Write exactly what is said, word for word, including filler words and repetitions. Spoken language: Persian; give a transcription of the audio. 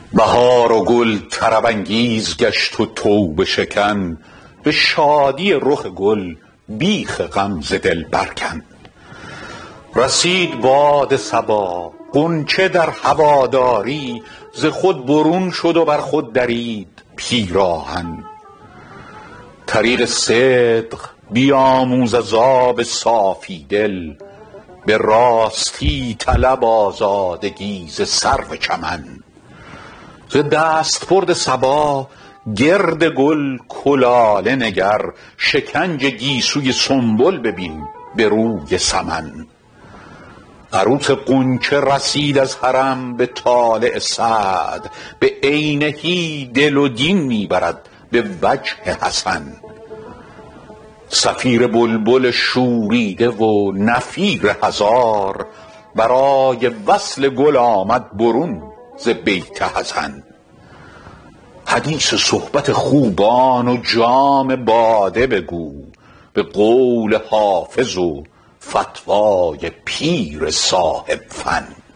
بهار و گل طرب انگیز گشت و توبه شکن، به شادی رخ گل بیخ غم ز دل برکن. رسید باد صبا غنچه در هواداری، ز خود برون شد و بر خود درید پیراهن. طریق صدق بیاموز از آب صافی دل، به راستی طلب آزادگی ز سرو چمن. ز دستبرد صبا گرد گل کلاله نگر، شکنج گیسوی سنبل ببین به روی سمن. عروس غنچه رسید از حرم به طالع سعد، به عینهی دل و دین می برد به وجه حسن. صفیر بلبل شوریده و نفیر هزار، برای وصل گل آمد برون ز بیت حزن. حدیث صحبت خوبان و جام باده بگو، به قول حافظ و فتوای پیر صاحب فن.